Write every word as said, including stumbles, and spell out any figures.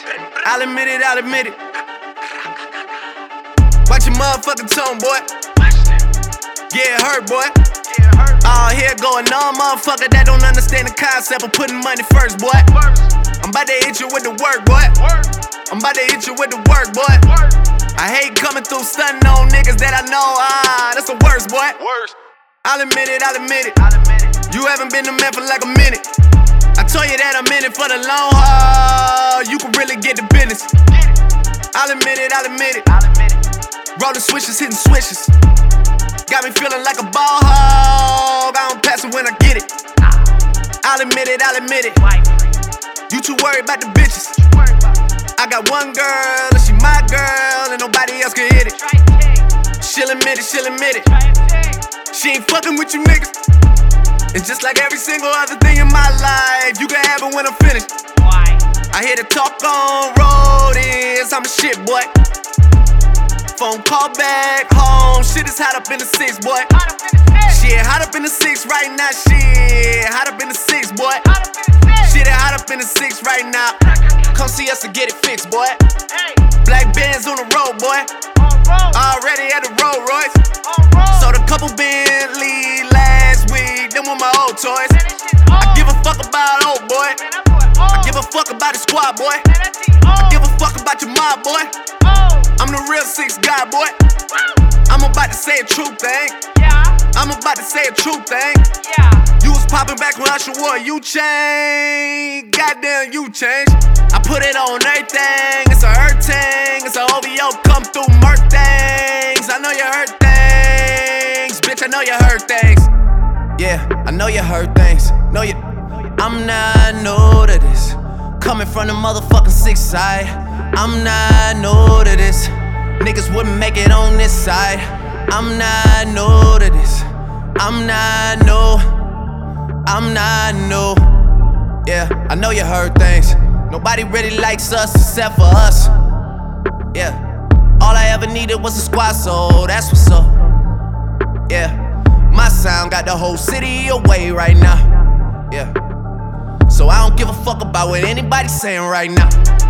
I'll admit it, I'll admit it. Watch your motherfucking tone, boy. Yeah, it hurt, boy. All here going on, motherfucker that don't understand the concept of putting money first, boy. I'm about to hit you with the work, boy. I'm about to hit you with the work, boy. I hate coming through stunting on niggas that I know, ah, that's the worst, boy. I'll admit it, I'll admit it. You haven't been a man for like a minute. I told you that I'm in it for the long haul. You can really get the business. I'll admit it, I'll admit it. Rolling switches, hitting switches. Got me feeling like a ball hog. I don't pass it when I get it. I'll admit it, I'll admit it. You too worried about the bitches. I got one girl, and she my girl, and nobody else can hit it. She'll admit it, she'll admit it. She ain't fucking with you niggas. It's just like every single other thing in my life. You can have it when I'm finished. I hear the talk on road is I'm a shit, boy. Phone call back home. Shit is hot up in the six, boy. Shit hot up in the six right now. Shit hot up in the six, boy. Shit hot up in the six right now. Come see us to get it fixed, boy. Black Benz on the road, boy. Already at the Rolls Royce. Sold a couple Bentley last week. Them were my old toys. I give a fuck about old boy. I give a fuck about the squad, boy. I give a fuck about your mob, boy. I'm the real six guy, boy. I'm about to say a true thing. I'm about to say a true thing. You was popping back when Usher wore you changed. Goddamn, you changed. I put it on everything. It's a hurt thing. It's a O V O come through murk things. I know you hurt things. Bitch, I know you hurt things. Yeah, I know you hurt things. Know you. I'm not new to this. Coming from the motherfucking six side. I'm not new to this. Niggas wouldn't make it on this side. I'm not new to this. I'm not new. I'm not new. Yeah, I know you heard things. Nobody really likes us except for us. Yeah, all I ever needed was a squad, so that's what's up. Yeah, my sound got the whole city away right now. Yeah, so I don't give a fuck about what anybody's saying right now.